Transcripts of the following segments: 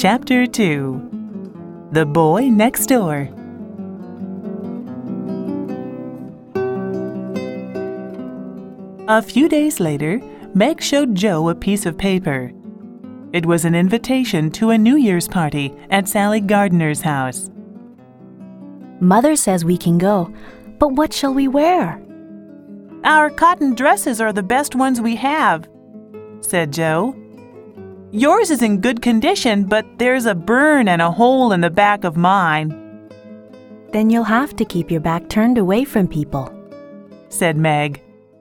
Chapter 2. The Boy Next Door. A few days later, Meg showed Joe a piece of paper. It was an invitation to a New Year's party at Sally Gardner's house. Mother says we can go, but what shall we wear? Our cotton dresses are the best ones we have, said Joe. Yours is in good condition, but there's a burn and a hole in the back of mine. Then you'll have to keep your back turned away from people, said Meg.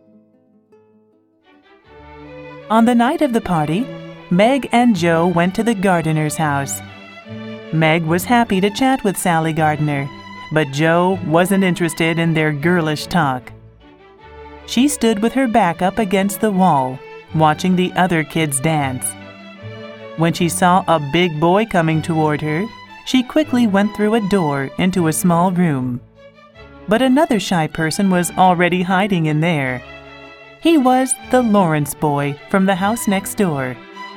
On the night of the party, Meg and Joe went to the Gardiner's house. Meg was happy to chat with Sally Gardner, but Joe wasn't interested in their girlish talk. She stood with her back up against the wall, watching the other kids dance. When she saw a big boy coming toward her, she quickly went through a door into a small room. But another shy person was already hiding in there. He was the Lawrence boy from the house next door.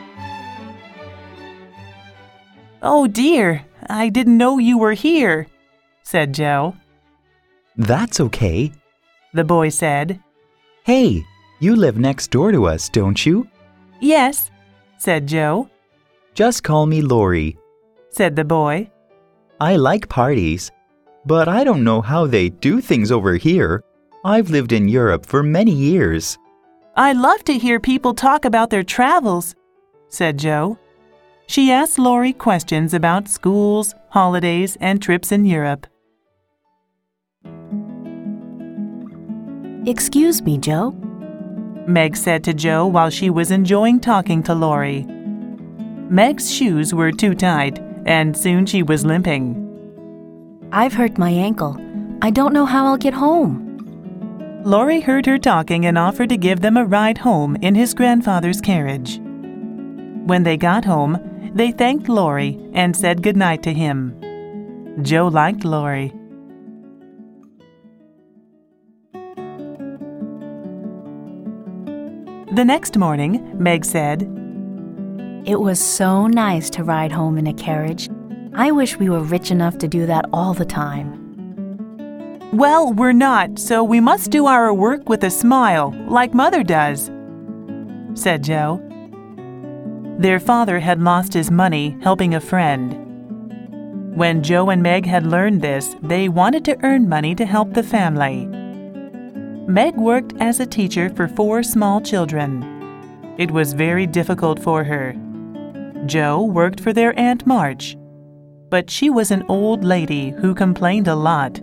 "Oh dear, I didn't know you were here," said Joe. "That's okay," the boy said. "Hey, you live next door to us, don't you?" "Yes," said Joe. "Just call me Laurie," said the boy. "I like parties, but I don't know how they do things over here. I've lived in Europe for many years." "I love to hear people talk about their travels," said Joe. She asked Laurie questions about schools, holidays, and trips in Europe. "Excuse me, Joe," Meg said to Joe while she was enjoying talking to Laurie. Meg's shoes were too tight, and soon she was limping. "I've hurt my ankle. I don't know how I'll get home." Laurie heard her talking and offered to give them a ride home in his grandfather's carriage. When they got home, they thanked Laurie and said goodnight to him. Joe liked Laurie. The next morning, Meg said, "It was so nice to ride home in a carriage. I wish we were rich enough to do that all the time." "Well, we're not, so we must do our work with a smile, like Mother does," said Joe. Their father had lost his money helping a friend. When Joe and Meg had learned this, they wanted to earn money to help the family. Meg worked as a teacher for 4 small children. It was very difficult for her. Joe worked for their Aunt March, but she was an old lady who complained a lot.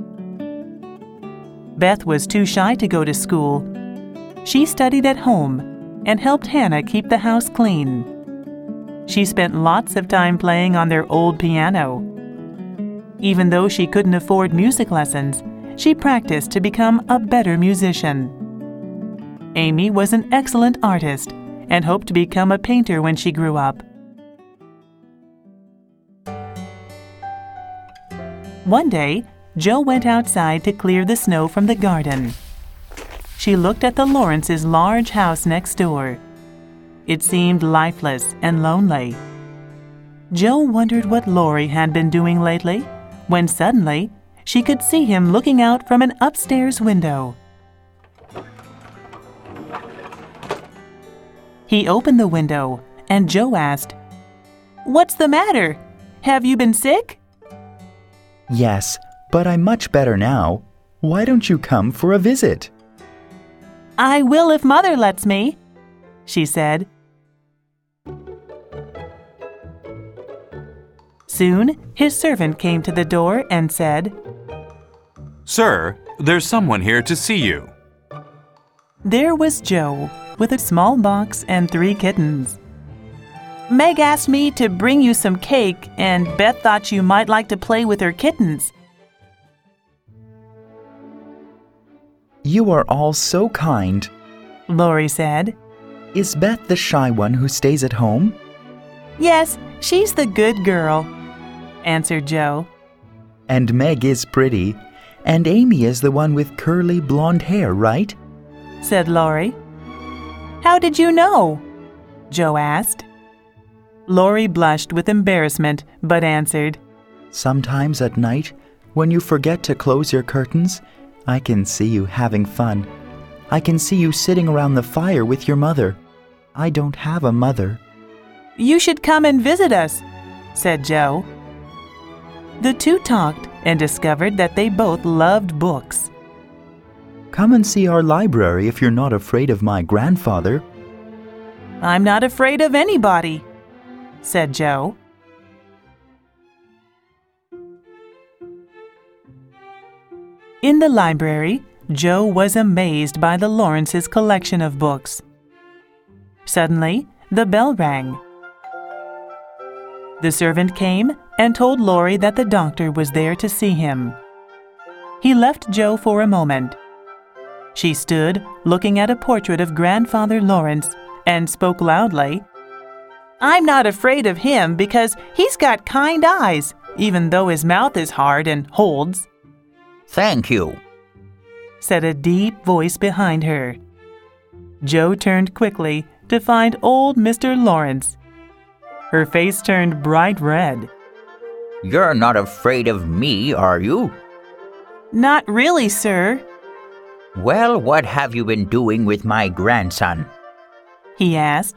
Beth was too shy to go to school. She studied at home and helped Hannah keep the house clean. She spent lots of time playing on their old piano. Even though she couldn't afford music lessons, she practiced to become a better musician. Amy was an excellent artist and hoped to become a painter when she grew up. One day, Joe went outside to clear the snow from the garden. She looked at the Lawrence's large house next door. It seemed lifeless and lonely. Joe wondered what Laurie had been doing lately, when suddenly she could see him looking out from an upstairs window. He opened the window, and Joe asked, "What's the matter? Have you been sick?" "Yes, but I'm much better now. Why don't you come for a visit?" "I will if Mother lets me," she said. Soon, his servant came to the door and said, "Sir, there's someone here to see you." There was Joe, with a small box and 3 kittens. "Meg asked me to bring you some cake, and Beth thought you might like to play with her kittens." "You are all so kind," Laurie said. "Is Beth the shy one who stays at home?" "Yes, she's the good girl," answered Joe. "And Meg is pretty, and Amy is the one with curly blonde hair, right?" said Laurie. "How did you know?" Joe asked. Laurie blushed with embarrassment but answered, Sometimes at night, when you forget to close your curtains, I can see you having fun. I can see you sitting around the fire with your mother. I don't have a mother. You should come and visit us, said Joe. The two talked and discovered that they both loved books. Come and see our library if you're not afraid of my grandfather. I'm not afraid of anybody, said Joe. In the library, Joe was amazed by the Lawrences' collection of books. Suddenly, the bell rang. The servant came and told Laurie that the doctor was there to see him. He left Joe for a moment. She stood looking at a portrait of Grandfather Lawrence and spoke loudly. I'm not afraid of him because he's got kind eyes, even though his mouth is hard and holds. Thank you, said a deep voice behind her. Joe turned quickly to find old Mr. Lawrence. Her face turned bright red. You're not afraid of me, are you? Not really, sir. Well, what have you been doing with my grandson? He asked.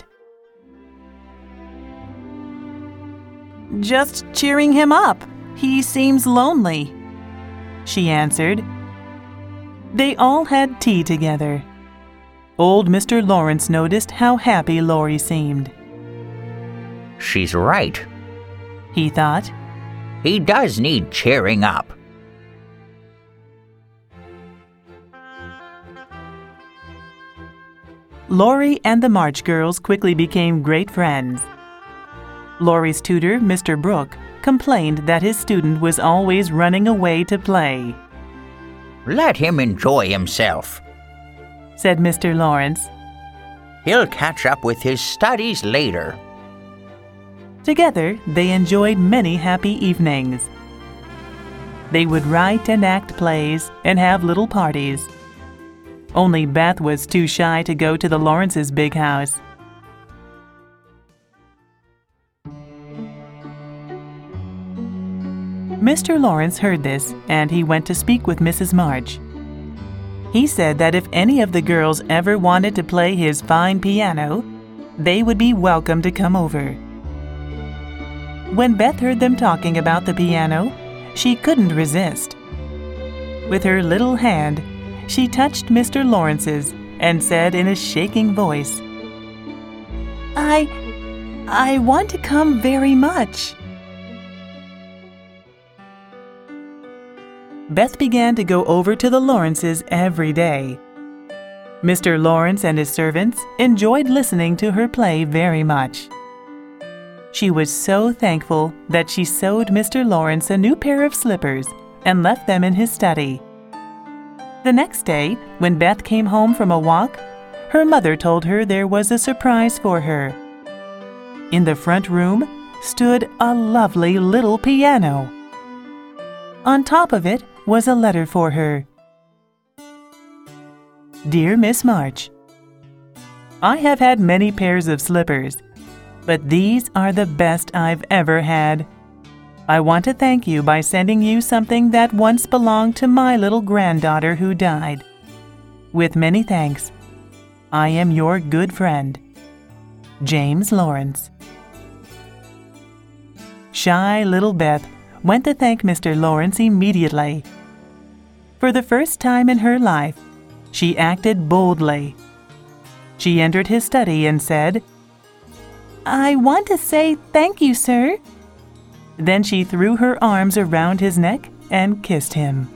Just cheering him up. He seems lonely, she answered. They all had tea together. Old Mr. Lawrence noticed how happy Laurie seemed. She's right, he thought. He does need cheering up. Laurie and the March girls quickly became great friends. Laurie's tutor, Mr. Brooke, complained that his student was always running away to play. Let him enjoy himself, said Mr. Lawrence. He'll catch up with his studies later. Together, they enjoyed many happy evenings. They would write and act plays and have little parties. Only Beth was too shy to go to the Lawrences' big house. Mr. Lawrence heard this, and he went to speak with Mrs. March. He said that if any of the girls ever wanted to play his fine piano, they would be welcome to come over. When Beth heard them talking about the piano, she couldn't resist. With her little hand, she touched Mr. Lawrence's and said in a shaking voice, I want to come very much. Beth began to go over to the Lawrences every day. Mr. Lawrence and his servants enjoyed listening to her play very much. She was so thankful that she sewed Mr. Lawrence a new pair of slippers and left them in his study. The next day, when Beth came home from a walk, her mother told her there was a surprise for her. In the front room stood a lovely little piano. On top of it was a letter for her. Dear Miss March, I have had many pairs of slippers, but these are the best I've ever had. I want to thank you by sending you something that once belonged to my little granddaughter who died. With many thanks, I am your good friend, James Lawrence. Shy little Beth went to thank Mr. Lawrence immediately. For the first time in her life, she acted boldly. She entered his study and said, I want to say thank you, sir. Then she threw her arms around his neck and kissed him.